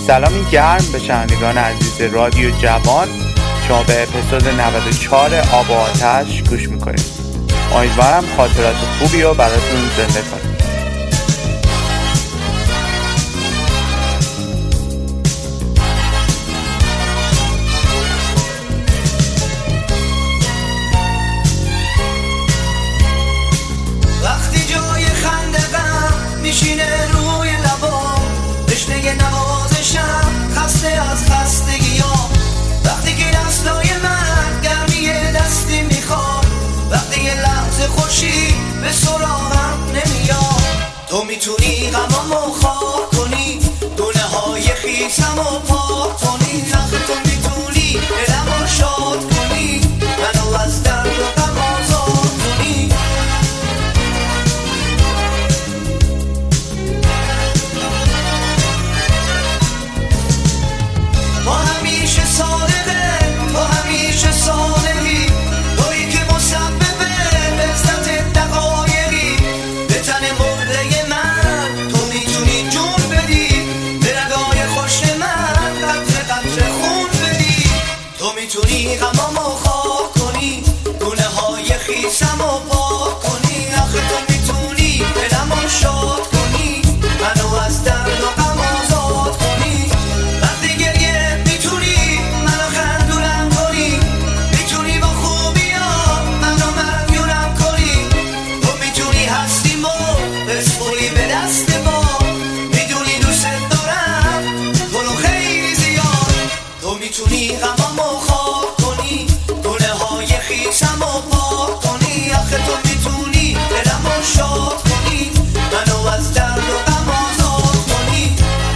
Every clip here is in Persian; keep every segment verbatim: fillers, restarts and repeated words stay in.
سلامی گرم به شنوندگان عزیز رادیو جوان. شما به اپیزود نود و چهار آب و آتش گوش میکنید. امیدوارم خاطرات خوبی رو براتون زنده کنیم. وقتی جای خنده غم میشینه روی لبام، تشنه نوازشم خسته از خستگیام. وقتی که دستای من گرمی دستی میخواد، وقتی یه لحظه خوشی به سراغم نمیاد. تو میتونی غمامو خاک کنی، دونه های خیسمو پاک کنی. آخه تو میتونی دلمو شاد کنی، منو از درد و غم آزاد کنی. تو همیشه صادقه، تو همیشه صادقی، تویی که مسبب لذت دقایقی. به تن مرده من تو میتونی جون بدی، به رگای خوش من قطره قطره خون بدی. تو میتونی غمامو خاک کنی، دونه های خیسمو پاک کنی. آخه تو میتونی دلمو شاد کنی، منو از درد و غم آزاد کنی. وقتی گریه میتونی منو خندونم کنی، میتونی با خوبیات منو مدیونم کنی. تو میتونی هستیمو بسپری به دست ما، میدونی دوست دارم تو رو خیلی زیاد. تو میتونی غمامو خاک کنی، دونه های خیسمو پاک کنی. آخه تو میتونی دلمو شاد کنی، منو از درد و غم آزاد کنی.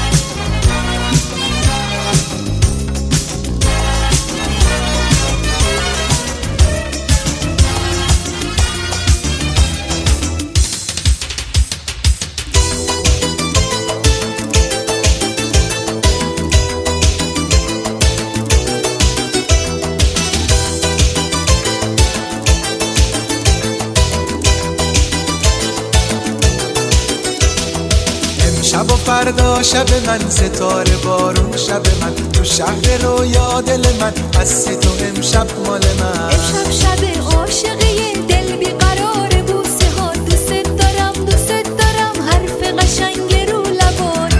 شب و فردا شب من، ستاره بارون شب من، تو شهر رویا دل من، هستی تو امشب مال من. امشب شب عاشقی دل بیقرار بوسه ها، دوست دارم دوست دارم حرف قشنگ رو لبات.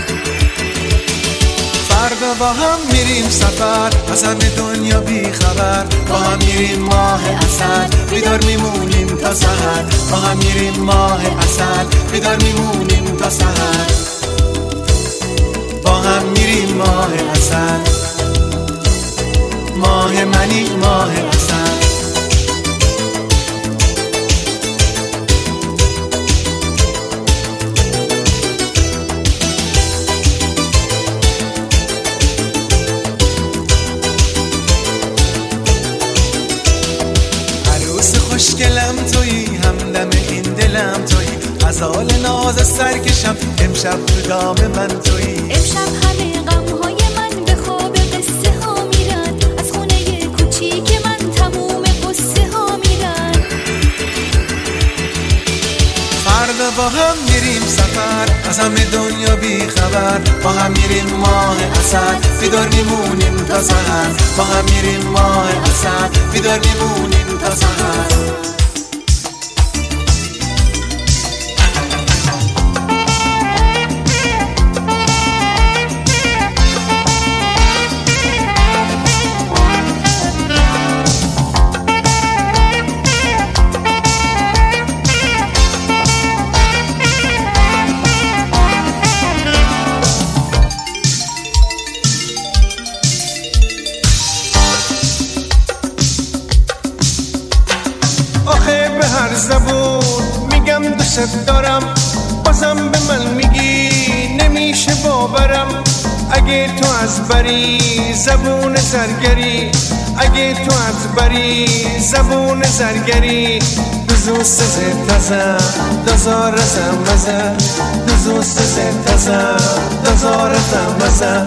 فردا با هم میریم سفر، از همه دنیا بی خبر. با هم میریم ماه عسل، بیدار میمونیم تا سحر. با هم میریم ماه عسل، بیدار میمونیم تا سحر. با هم میریم ماه عسل، ماه منی ماه عسل. عروس خوشگلم تویی، همدم این دلم تویی، غزال ناز سرکشم امشب تو دام من تویی. امشب همه غمهای من به خواب قصه ها میرن، از خونه کوچیک من تموم قصه ها میرن. فردا با هم میریم سفر، از همه دنیا بی خبر. با هم میریم ماه عسل، بیدار میمونیم تا سحر. با هم میریم ماه عسل، بیدار میمونیم تا سحر. هر زبون میگم دوست دارم، بازم به من میگی نمیشه باورم. اگه تو از بری زبون زرگری، اگه تو از بری زبون زرگری. دوست زتازم دزار زمزم، دوست زتازم دزار زمزم.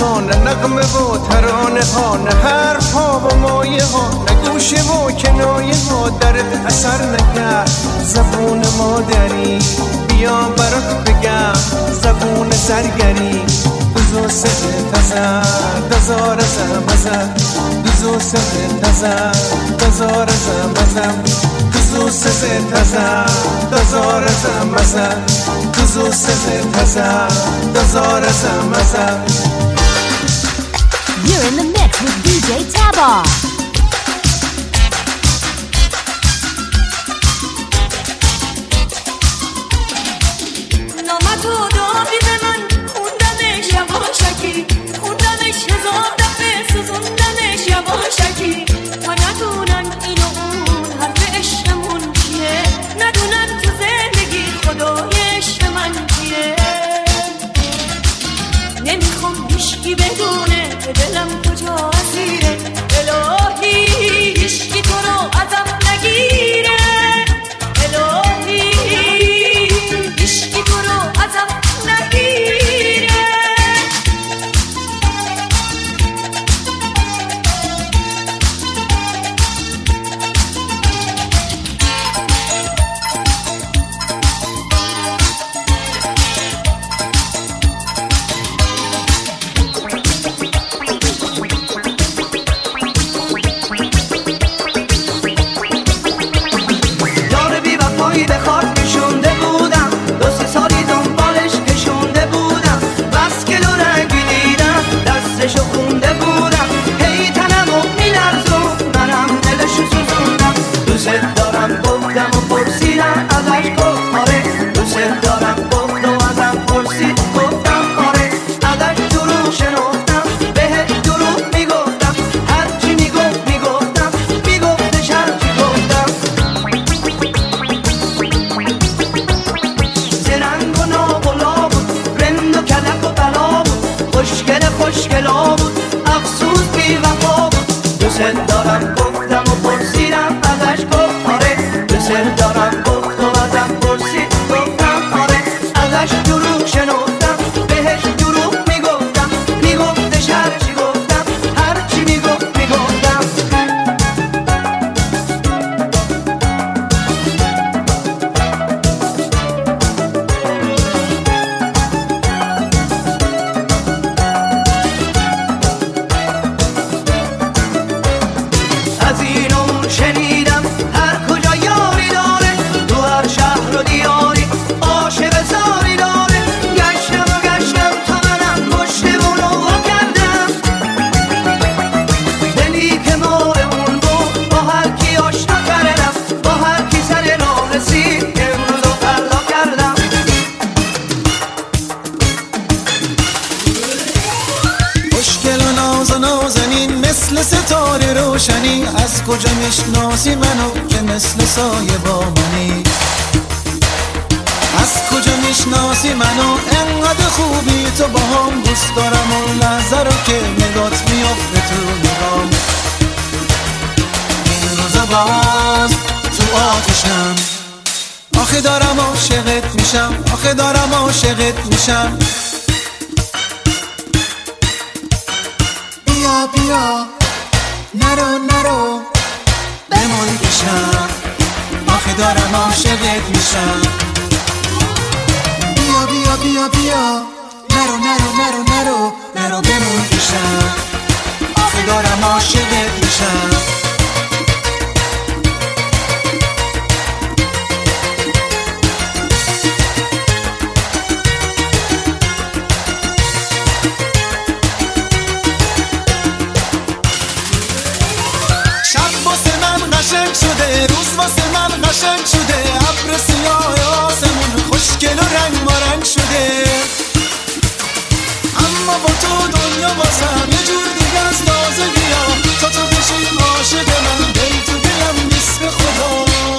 ها، نه نغمه و ترانه ها، نه حرف ها و مایه ها، نه گوشه و کنایه ها درد اثر نکرد. زبون مادری بیا برات بگم، زبون زرگری دوزو سه تزر دزار زمزم، دوزو سه تزر دزار زمزم، دوزو سه تزر دزار زمزم، دوزو سه تزر دزار زمزم. You're in the mix with دی جی Tabar. نامتو دادی به من، خوندمش یواشکی، خوندمش هزار دفعه، سوزوندمش یواشکی، تا ندونن این و اون حرف عشقمون چیه، ندونن تو زندگی خدای عشق من کیه. نمیخوام هیشکی بدونه که دلم کجا اسیره، الهی هیشکی تو رو ازم نگیره، الهی هیشکی تو رو ازم نگیره. از کجا میشناسی منو که مثل سایه با منی؟ از کجا میشناسی منو انقدر خوبی تو با هم؟ دوست دارم اون لحظه رو که نگات میافته تو نگام. این روزا باز تو آتشم، آخه دارم عاشقت میشم، آخه دارم عاشقت میشم. بیا بیا نرو نرو بمون پیشم، آخه دارم عاشقت میشم. بیا بیا بیا بیا نرو نرو نرو نرو نرو بمون پیشم، آخه دارم عاشقت میشم. شده روز واسه من قشنگ شده، ابر سیاه آسمون خوشگل و رنگ مارنگ شده. اما با تو دنیا واسم یه جور دیگه از تازگی ها، تا تو بشی عاشق من دل تو دلم نیست به خدا.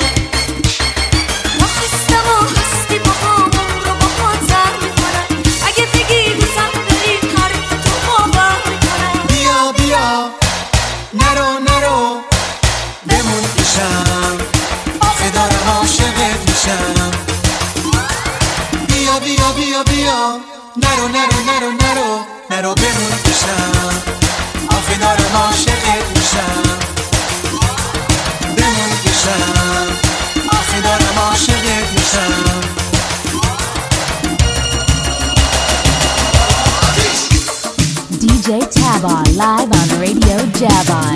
ما خستم و هستی با همون رو با خود زر میکنم، اگه بگی دوستم داری حرف تو باور میکنم. بیا بیا نرو نرو بمون پیشم، آخه دارم عاشقت میشم. بیا بیا بیا بیا نرو نرو نرو نرو نرو بمون پیشم، آخه دارم عاشقت میشم. بمون پیشم، آخه دارم عاشقت میشم. دی جی Tabon live on Radio Javon.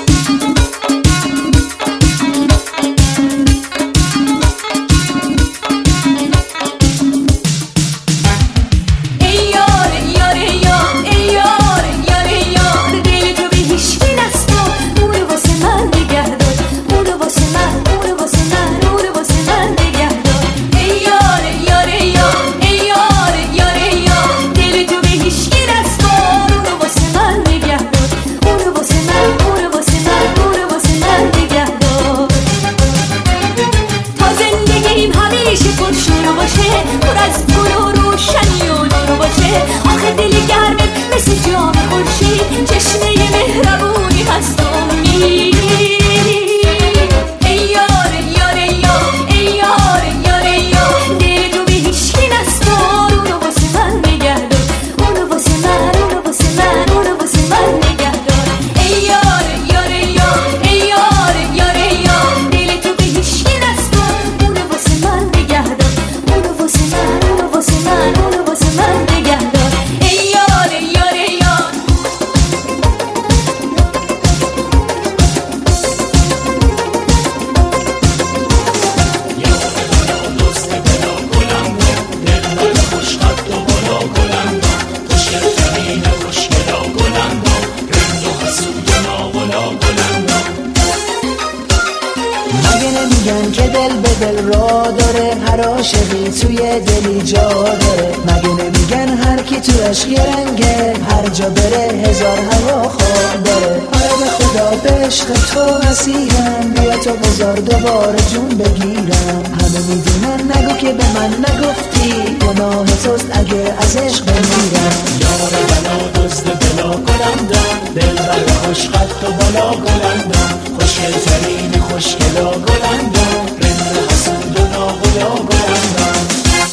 عاشقی توی دلی جا داره، مگه نمیگن هر کی تو عشق یه رنگه، هر جا بره هزار هوا خواب داره. آره به خدا به عشق تو اسیرم، بیا تو بذار دوباره جون بگیرم. همه میدونن نگو که به من نگفتی، گناه توست اگه از عشق بمیرم. یار بلا دزد بلا گلندم، دل بر خوش خط و بالا گلندم، خوشگل ترین خوشگلا گلندم، رند حسود و ناغلا گلندم.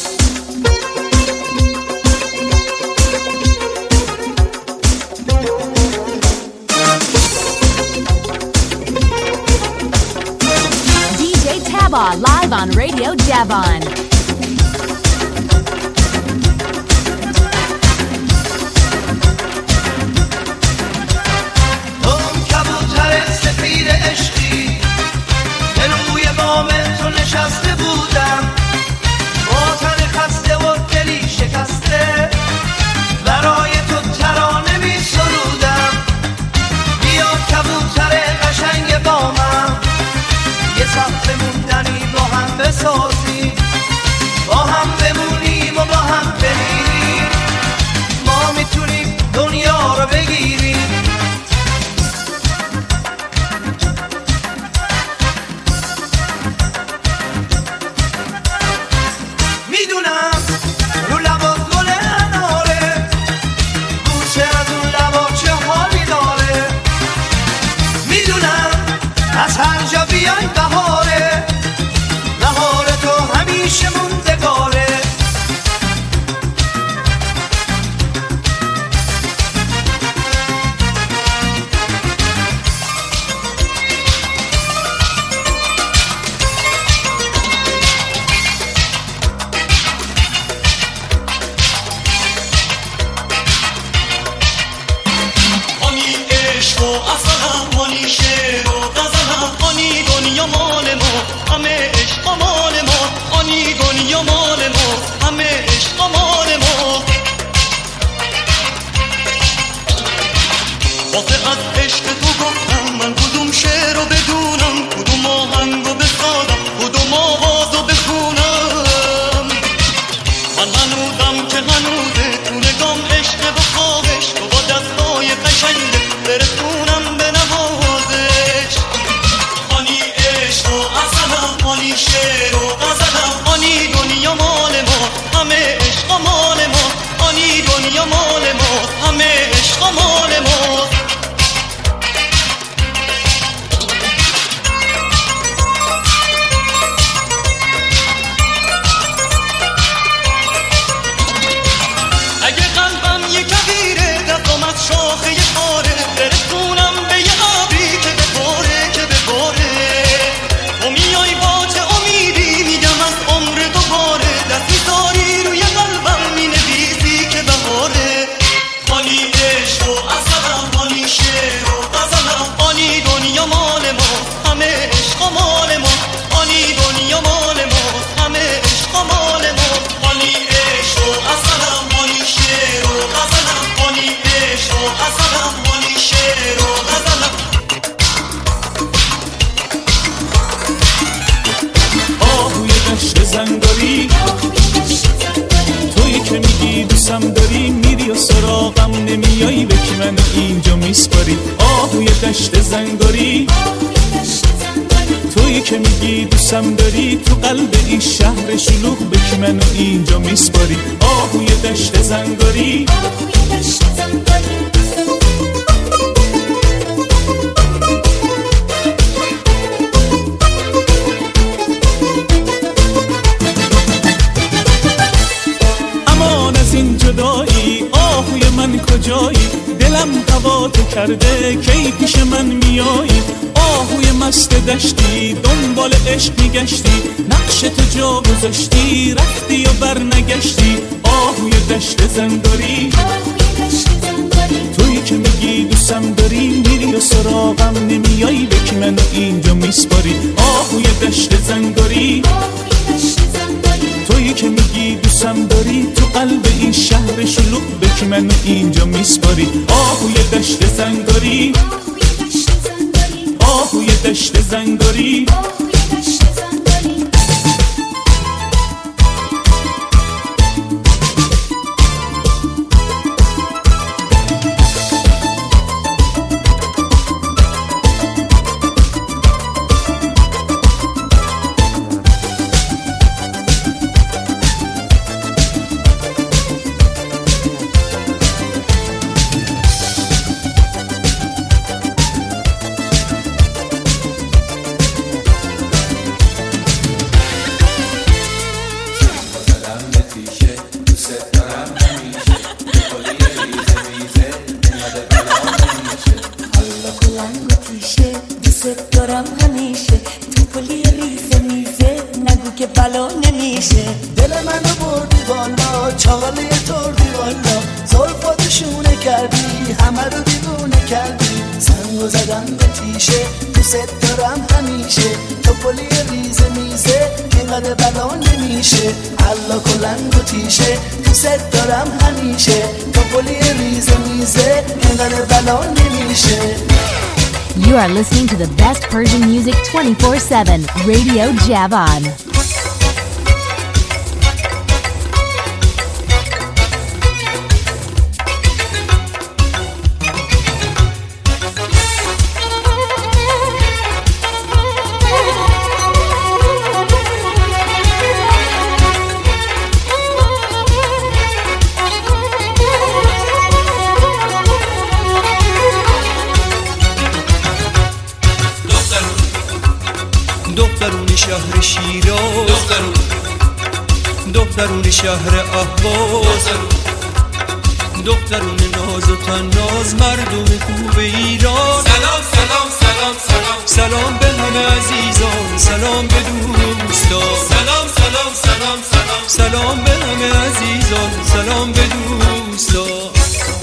دی جی Tabon live on Radio Javon. نشسته بودم با تن خسته و دلی شکسته، برای تو ترانه می سرودم. بیا کبوتر قشنگ با من، یه صفحه موندنی با هم بسازیم، با هم بمونیم و با هم بمیریم. ما میتونیم دنیا رو بگیریم. شعر غزلم مالی شعر و غزلم آهوی دشت زنگاری تویی که میگی دوستم داری میری و سراغم نمیایی به که منو اینجا میسپاری آهوی دشت زنگاری تویی که میگی دوستم داری تو قلب این شهر شلوغ به که منو اینجا میسپاری آهوی دشت زنگاری امان از این جدایی آهوی من کجایی دلم هوا تو کرده کی پیش من میایی آهوی مست دشتی دنبال عشق میگشتی نقش تو جا گذاشتی رفتی و بر نگشتی آهوی دشت زنگاری تویی که میگی دوستم داری میری و سراغم نمیایی به که منو اینجا میسپاری آهوی دشت زنگاری تویی که میگی دوستم داری تو قلب این شهر شلوغ به که منو اینجا میسپاری آهوی دشت زنگاری آهوی دشت زنگاری You are listening to the best Persian music twenty-four seven, Radio Javan. دخترون شهر شیراز دخترون دخترون شهر اهواز دخترون ناز و تناز مردم خوب ایران سلام سلام سلام سلام سلام به همه عزیزان سلام به دوستان سلام سلام سلام سلام سلام به همه عزیزان سلام به دوستان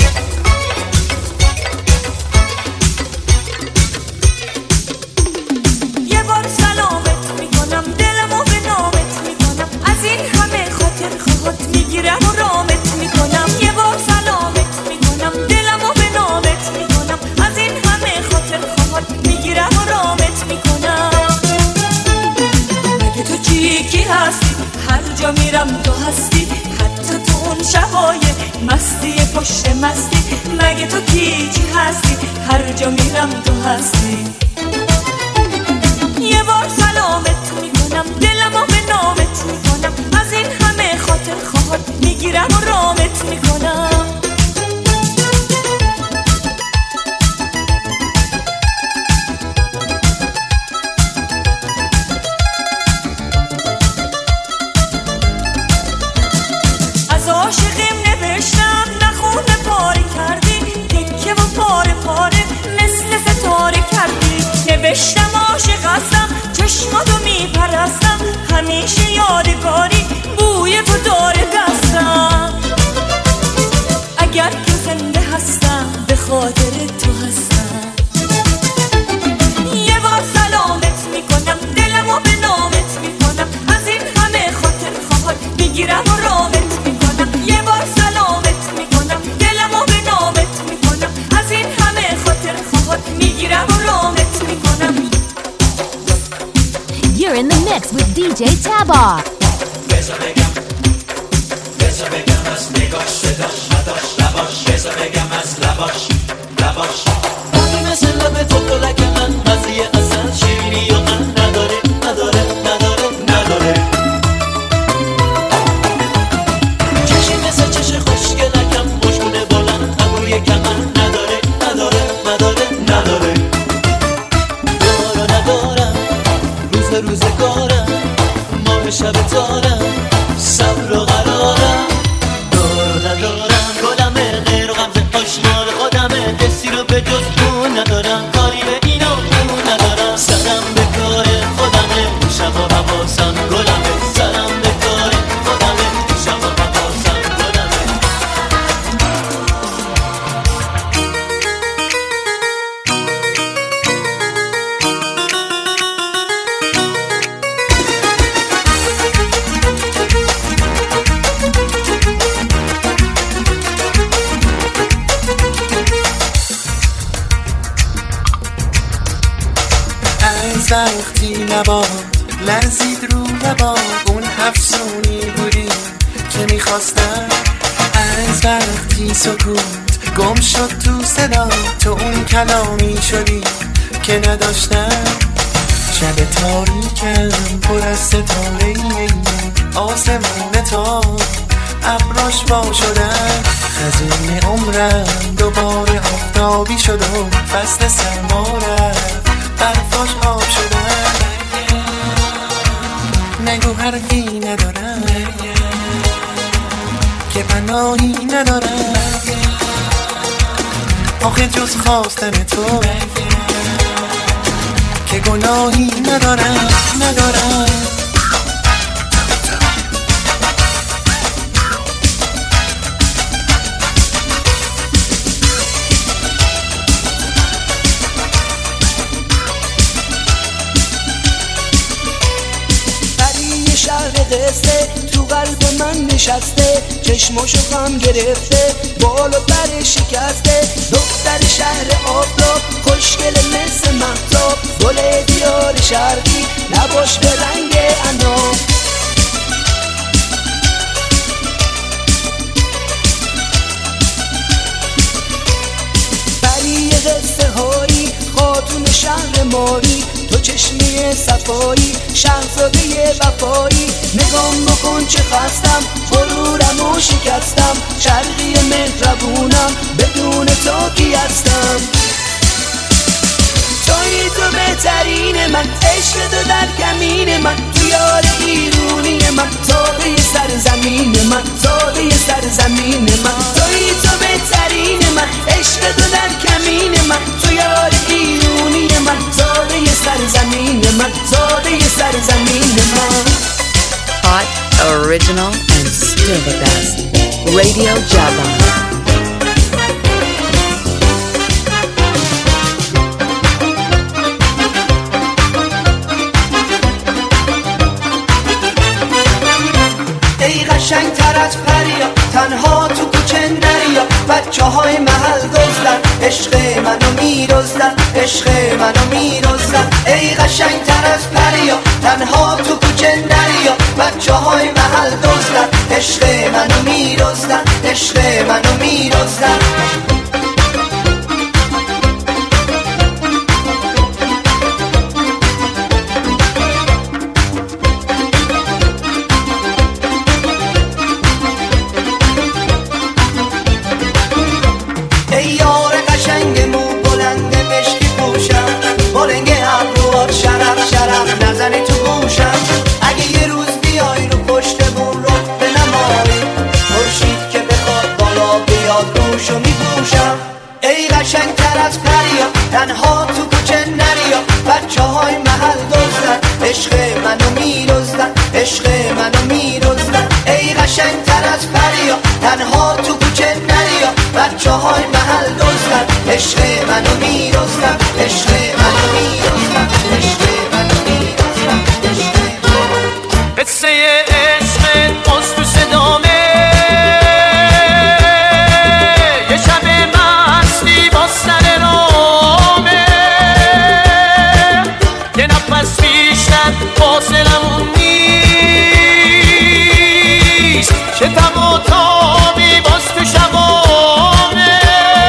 میگیرم و رامت میکنم یه بار سلامت میکنم دلم و به نامت میکنم از این همه خاطر خواهد میگیرم و رامت میکنم مگه تو کی کی هستی هر جا میرم تو هستی حتی تو اون شبای مستی پشت مستی مگه تو کی کی هستی هر جا میرم تو هستی یه بار سلامت میکنم دلم و به نامت میکنم از این همه خاطر خواهد میگیرم و رامت میکنم از عاشقیم نوشتم نخونه پاره کردی تکه و پاره پاره مثل ستاره کردی نوشتم عاشق هستم چشماتو میپرستم همیشه یادگاری بوی تو داره دستم اگر که زنده هستم به خاطر تو هستم یه بار سلامت میکنم دلم و به نامت میکنم از این همه خاطر خواهد میگیرم و رامت میکنم یه بار سلامت میکنم دلم و به نامت میکنم You're in the mix with دی جی Tabar. بذار بگم بذار بگم از نگاش صداش نداش لباش بذار بگم از لباش لباش باقی مثل لب تو بلک من مزیه اصلا شیرینی و من نداره نداره نداره نداره چشی مثل چش خوشگلکم مشکونه بلند ابروی کمن نداره نداره نداره نداره دارو ندارم روز روزگارم ماه شب تارم صبر و قرارم دارو ندارم گلمه غیر و غمزه آشنا به خودمه کسی رو به جز اون ندارم کاری به این و اون ندارم سرم به کار خودمه شب و حواسم گلمه سرم به کار خودمه شب و حواسم گلمه از وقتی لبات لرزید رو لبات اون افسونی بودی که میخواستم از وقتی سکوت گم شد تو صدا تو اون کلامی شدی که نداشتم شب تاریکم پر از ستاره آسمون تا ابراش وا شدن خزون عمرم دوباره آفتابی شد و فصل سرما رفت برفاش آب شدن نگو حرفی ندارم که پناهی ندارم آخه جز خواستن تو که گناهی ندارم ندارم قصه تو قلب من نشسته چشماشو غم گرفته بال و پر شکسته دختر شهر آفتاب خوشگل مثل مهتاب گل دیار شرقی لباش به رنگ عناب بری قصه هایی خاتون شهر ماری تو چشمی صفایی شهزاده وفایی نگام بکن چه خستم غرورم و شکستم شرقی مهربونم بدون تو کی هستم توی تو بهترین من عشق تو در کمین من تو یار ایرونی من تابه سرزمین من تابه سرزمین من توی تو بهترین من عشق تو در کمین من تو یار ایرونی من تابه سرزمین من تابه سرزمین من Hot, original and still the best Radio Jabon. قشنگ تر از پریا تنها تو کوچه نریا بچه های محل دزدن عشق منو میرزدن عشق منو میرزدن ای قشنگ تر از پریا تنها تو کوچه نریا بچه های محل دزدن عشق منو میرزدن عشق منو میرزدن نزنی تو گوشم اگه یه روز بیای رو پشتمون رو به نمایی خورشید که بخواد بالا بیاد روشو میپوشم ای قشنگ تر از پریا تنها تو کوچه نریا بچه های محل دزدن عشق منو میرزدن عشق منو میرزدن ای قشنگ تر از پریا تنها تو کوچه نریا بچه های محل دزدن عشق منو میرزدن عشق منو میرزدن عشق قصه عشق باز تو صدامه یه شب مستی با سر رامه یه نفس بیشتر حاصلمون نیست، چه تماتامی باز تو شبانه.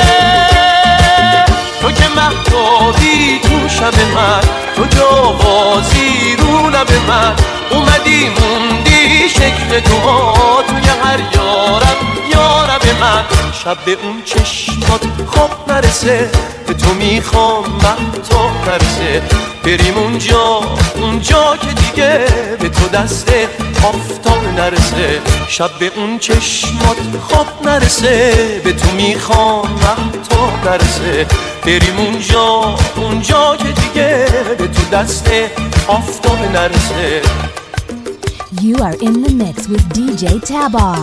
تو که مهتابی تو شب من، تو جوازی رو لب من، اومدی موندی شکل تو ها توی هر یارم یارم من. شب به اون چشمات خواب نرسه، به تو میخوام مهتاب نرسه. بریم اونجا اونجا که دیگه به تو دست آفتاب نرسه. شب به اون چشمات خواب نرسه، به تو میخوام مهتاب نرسه. بریم اونجا اونجا که دیگه به تو دست آفتاب نرسه. You are in the mix with دی جی Tabar.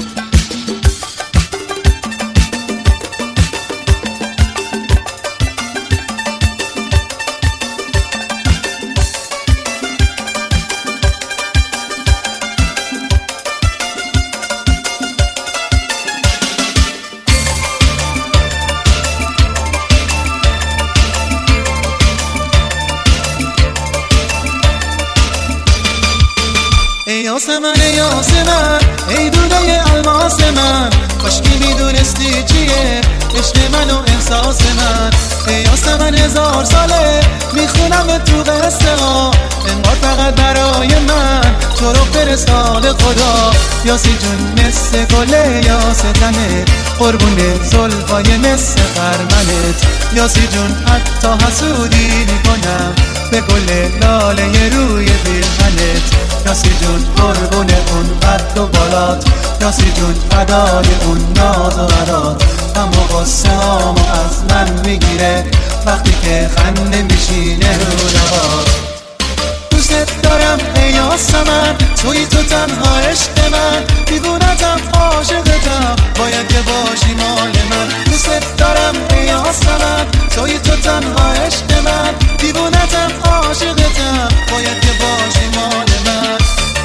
یاسمن یاسمن ای دوده الماس من، کاشکی میدونستی چیه عشق من و احساس من. ای یاسمن هزار ساله میخونم تو قصه ها، انگار فقط برای من تو رو فرستاده خدا. یاسی جون مثل گله یاستنت، قربون زلفای مثل خرمنت. یاسی جون حتی حسودی میکنم به گل لاله روی پیرهنت. یاسی جون قربون اون قد و بالات، یاسی جون فدای اون ناز و برات. اما غصه هامو از من میگیره وقتی که خنده میشینه رو لبات. دوست دارم ای یاسمن، توی تو تنها عشق من، دیوونتم عاشقتم، باید که باشی مال من. دوست دارم ای یاسمن، توی تو تنها عشق من، دیوونتم عاشقتم، باید که باشی مال من.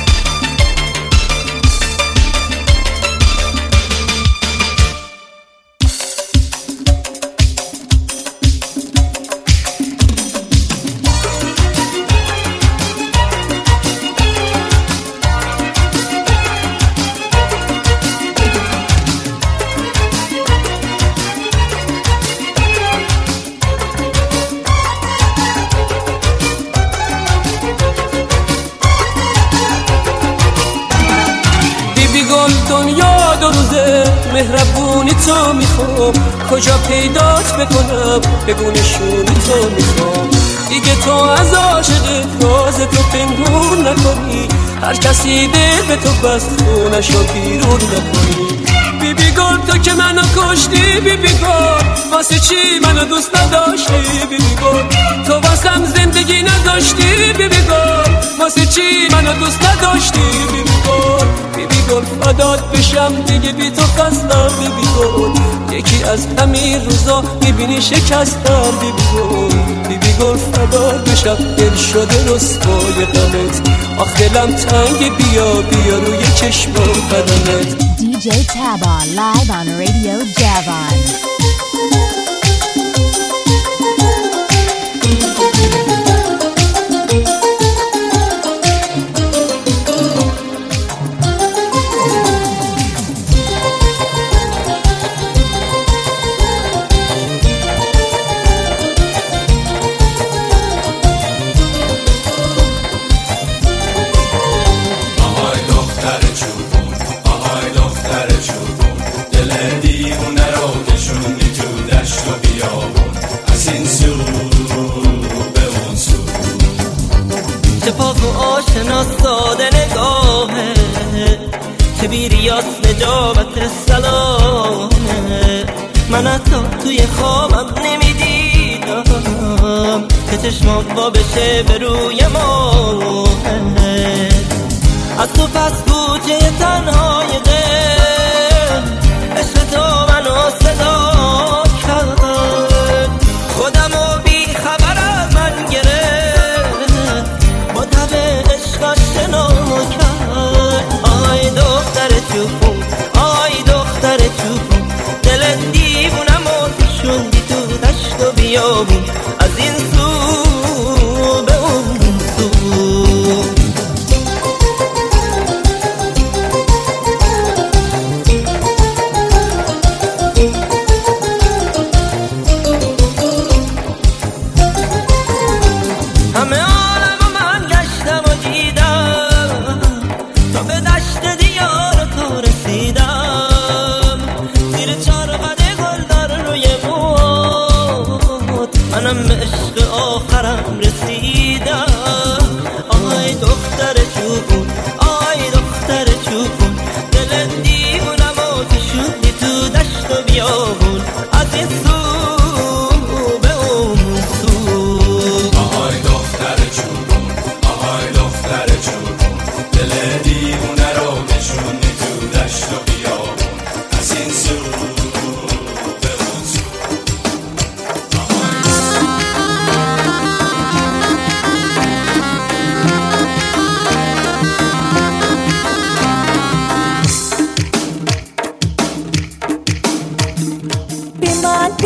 مهربونی تو میخوام، کجا پیدات بکنم، بگو نشونی تو میخوام. دیگه تو از عاشق راز تو پنهون نکنی، هر کسی دل به تو بست خونشو بیرون نکنی. بی بی گل تو که منو کشتی، بی بی گل واسه چی منو دوست نداشتی، بی بی گل تو واسم زندگی نداشتی، بی بی گل واسه چی منو دوست نداشتی، بی بی گل بی بی گل فدات بشم دیگه بی تو خستم، بی بی گل یکی از همین روزا میبینی شکستم، بی بی گل بی بی گل فدات بشم دل شده رسوای غمت، آخ دلم تنگ بیا بیا روی چشم و قدمت. دی جی Tabar live on Radio Javon. ساده نگاهه که بیریاس نجابت سلامه، من حتی توی خوابم نمیدیدم که چشمات با بشه به روی ماهه. از تو پس گوچه تنهای دل عشق تو منو صدا کرد، خودم و بی خبر از من گرفت، با تب عشقش شنا کرد. آی دختر چوبون آی دختر چوبون دل دیوونم و شوندی تو دشت و بیابون، از این سو به اون سو.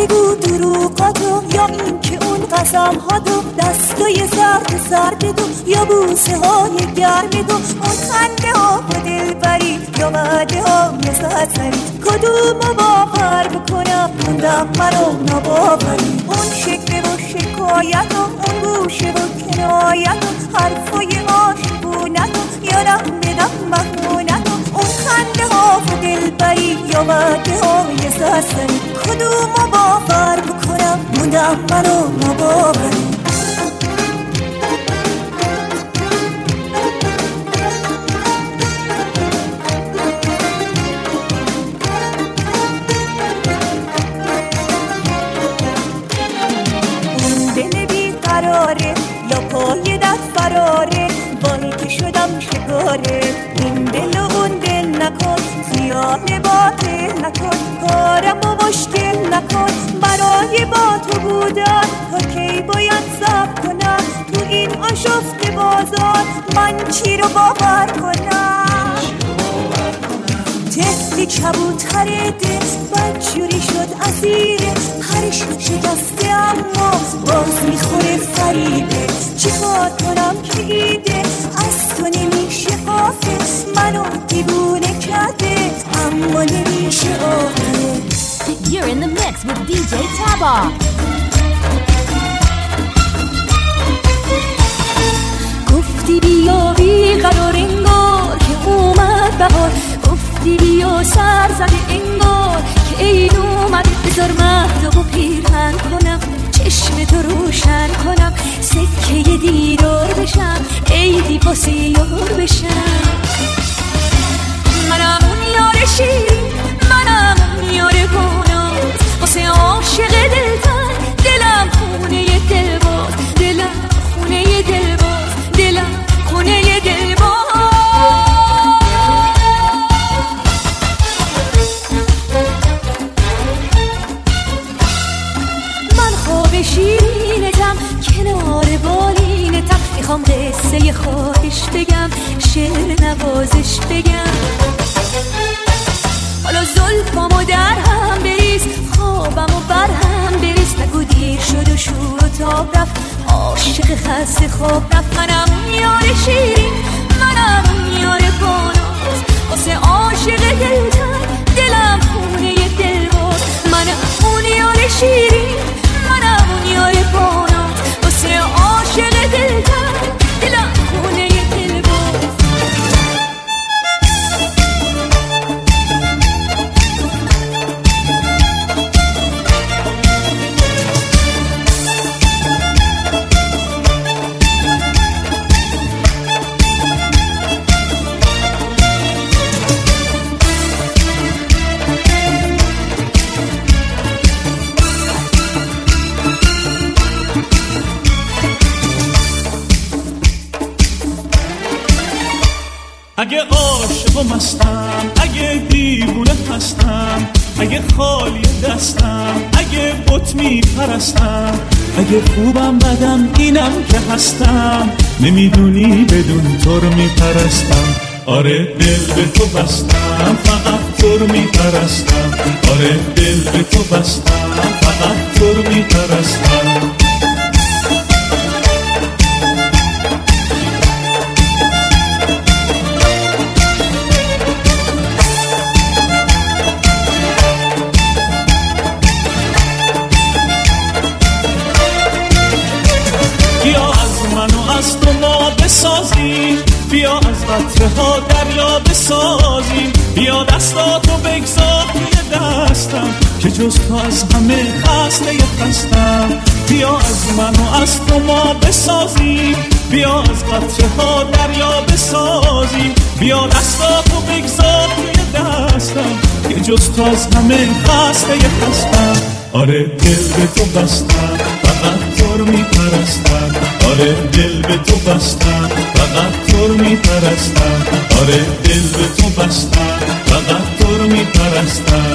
بگو دروغاتو یا این که اون قسم ها دو دستای سرد سرد دو یا بوسه های گرم دو اون خنده ها و دل بری یا وعده ها مثل سری کدومو باور بکنم موندم منو نباوری اون شکل و شکایت و اون گوشه و کنایت و حرفای عاشقونت و یا رحم بدم محمونت و اون خنده ها و دل بری یا وعده ها مثل سری کدومو باور بکنم موندم منو نباوری یا پای دست فراره وای که شدم شکاره این دل و اون دل نکن خیال باطل نکن کارمو مشکل نکن برای با تو بودن تا کی باید صبر کنم تو این آشفت بازار من چی رو باور کنم طفلی کبوتر دل بدجوری شد اسیره پرش شکسته اما باز میخوره فریبه چی کار کنم که ایده از تو نمیشه حافظ منو دیوونه کرده اما نمیشه آده. You're in the mix with دی جی Taba. گفتی بیا بی قرار انگار که اومد بهار گفتی بیا سر زده انگار که عید اومد بذار مهد و پیرهن کنم چشم تو روشن کنم سکه دیدار بشم عیدی واسه یار بشم منم اون یار شیرین منم اون یار گناه واسه عاشق دلتن دلم خونه دل باز دلم خونه دل باز دلم خونه دل باز شیرینتم کنار بالینتم میخوام قصه خواهش بگم شعر نوازش بگم حالا زلفامو در هم بریز خوابمو بر هم بریز نگو دیر شد و شور و تاب رفت عاشق خسته خواب رفت منم یار شیرین منم یار باناز واسه عاشق دلتن دلم خونه دل باز منم اون یار شیرین منم اون یار بانات واسه عاشق دلتن دلم خونه دل باز اگه عاشق و مستم اگه دیوونه هستم اگه خالی دستم اگه بت میپرستم اگه خوبم بدم اینم که هستم نمیدونی بدون تو رو میپرستم آره دل به تو بستم فقط تو رو میپرستم آره دل به تو بستم فقط تو رو میپرستم از تو ما بسازیم بیا از قطره ها دریا بسازیم بیا دستاتو بگذار توی دستم که جز تو از همه خسته خستم بیا از من و از تو ما بسازیم بیا از قطره ها دریا بسازیم بیا دستاتو بگذار توی دستم که جز تو از همه خسته خستم آره دل به تو بستم فقط تو رو میپرستم آره دل به تو بستم فقط تو رو میپرستم آره دل به تو بستم فقط تو رو میپرستم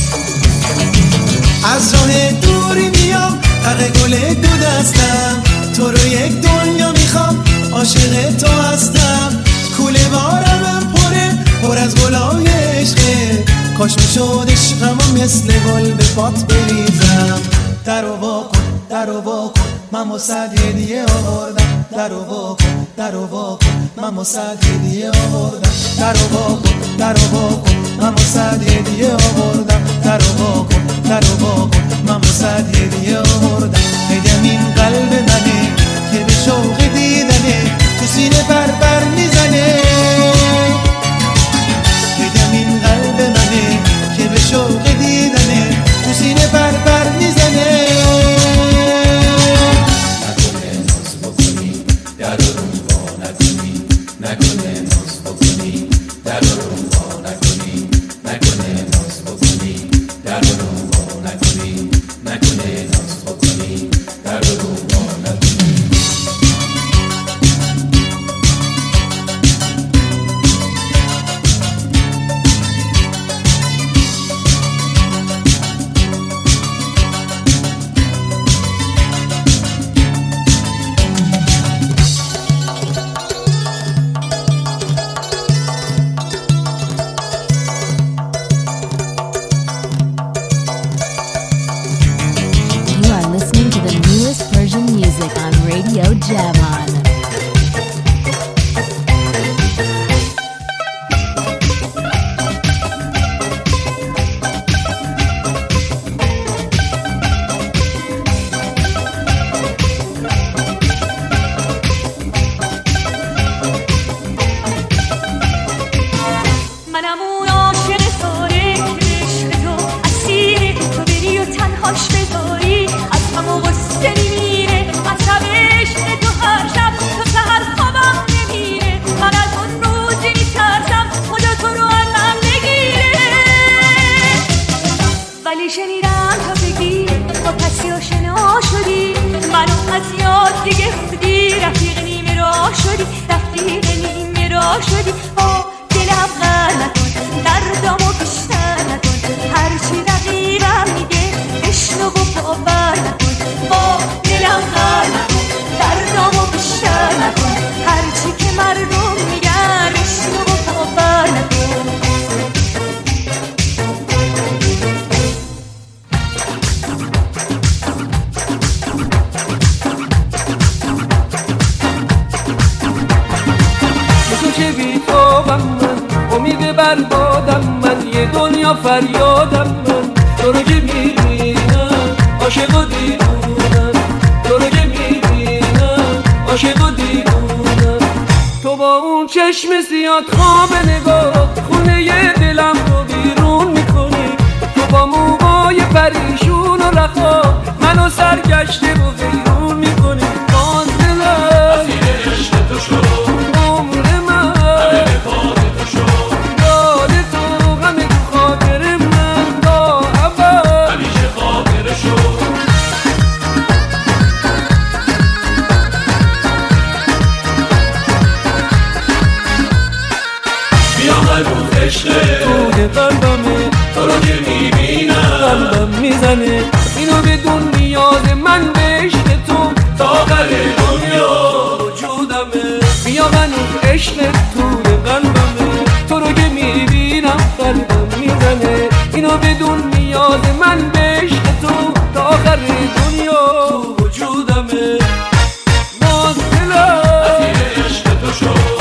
از راه دوری میام تق گل دو دستم تو رو یک دنیا میخوام، عاشق تو هستم. کوله بارم پره پر از گلای عشقه، کاش میشد عشقمو مثل گل به پات بریزم. درو وا کن درو وا کن من واسد هدیه آوردم. درو وا کن درو وا کن من واسد هدیه آوردم. درو وا کن درو وا کن من واسد هدیه آوردم. درو وا کن درو وا کن من واسد هدیه آوردم. هدیه‌م این قلب منه که به شوق دیدنه تو سینه بر بر میزنه. هدیه‌م این قلب منه که به شوق دیدنه تو سینه بر بر میزنه. نکنه ناز بکنی در رو وا نکنی، نکنه ناز بکنی در رو وا نکنی، نکنه ناز بکنی در رو وا نکنی، نکنه ناز بکنی در رو وا نکنی. Javon. منم اون عاشق ساره که عشق تو اسیره، تو بری و تنهاش بذاری از غم و غصه میمیره. عصب عشق تو هر شب تو سحر خوابم نمیره. من از اون روزی میترسم خدا تو رو از من بگیره. ولی شنیدم تا بگی با کسی آشنا شدی، منو از یاد دیگه خودی رفیق نیمه راه شدی، رفیق نیمه راه شدی. آه دلم غر نکن دردامو بیشتر نکن، هرچی رقیبم میگه بشنو و باور نکن. با دلم غر نکن دردامو بیشتر نکن، هرچی که مردم میگن بشنو و باور نکن. چه بی توبم من، امید بربادم من، یه دنیا فریادم من. تو رو که میبینم عاشق و دیوونم، تو رو که میبینم عاشق و دیوونم. تو با اون چشم سیاد خواب نگاه خونه ی دلم رو بیرون میکنی. تو با موهای پریشون و رخا منو سرگشته و بیرون میکنی. باز دلم اسیر عشق تو شد، توی قلبمه تو رو که میبینم قلبم میزنه. اینو بدون نیاز من به عشق تو تا آخر دنیا وجودمه. بیا منو عشق توی قلبمه تو رو که میبینم قلبم میزنه. اینو بدون نیاز من به عشق تو تا آخر دنیا تو وجودمه. باز دلم اسیر عشق تو شد،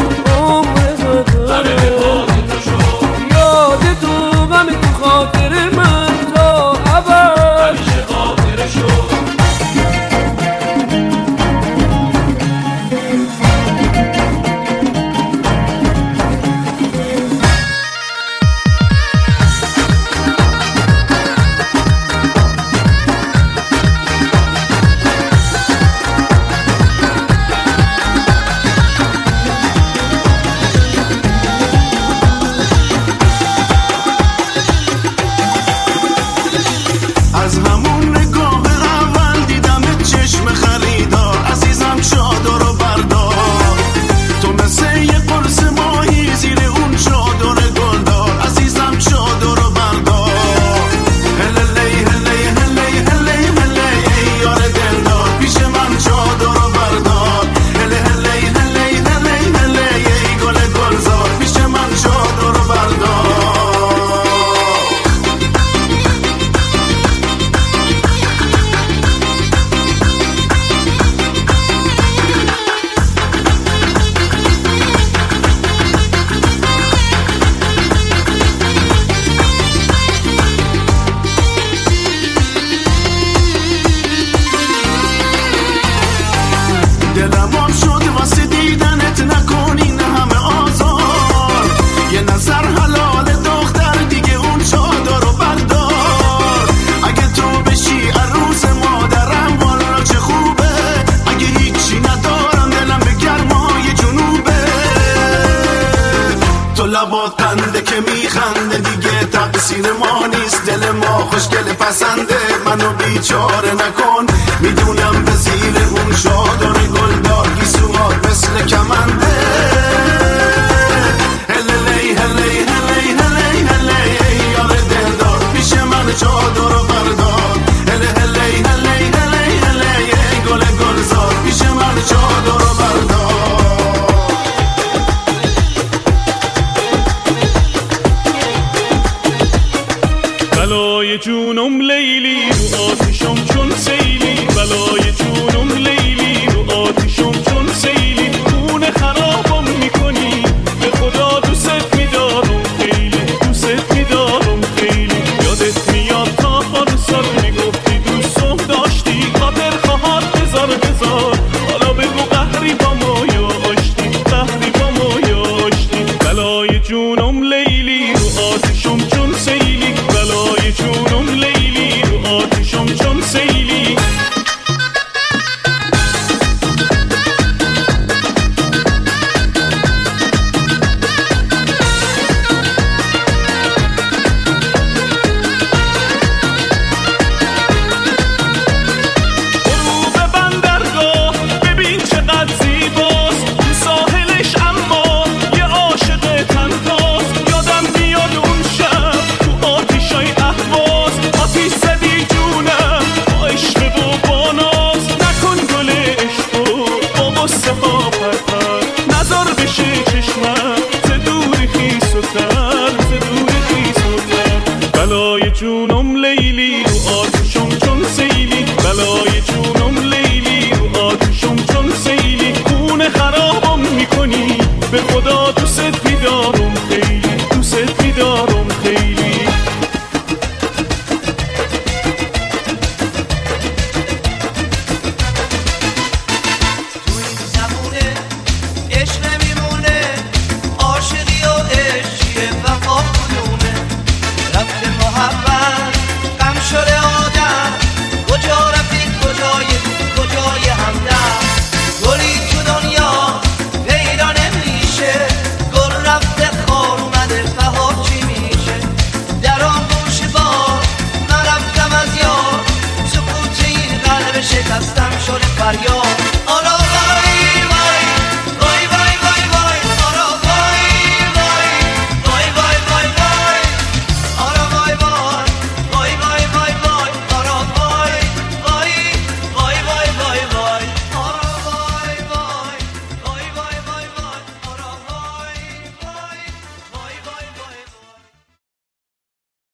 پسنده منو بیچاره نکن میدونم به زیر اون چادر گلدار گیسوات مثل کمنده هلی هلی هلی هلی هلی یار دلدار پیش من چادر رو بردار هلی هلی هلی هلی هلی گل گلزار پیش من چادر رو بردار بلای جونم لیلی رو آتشم چون سیلی بلای جون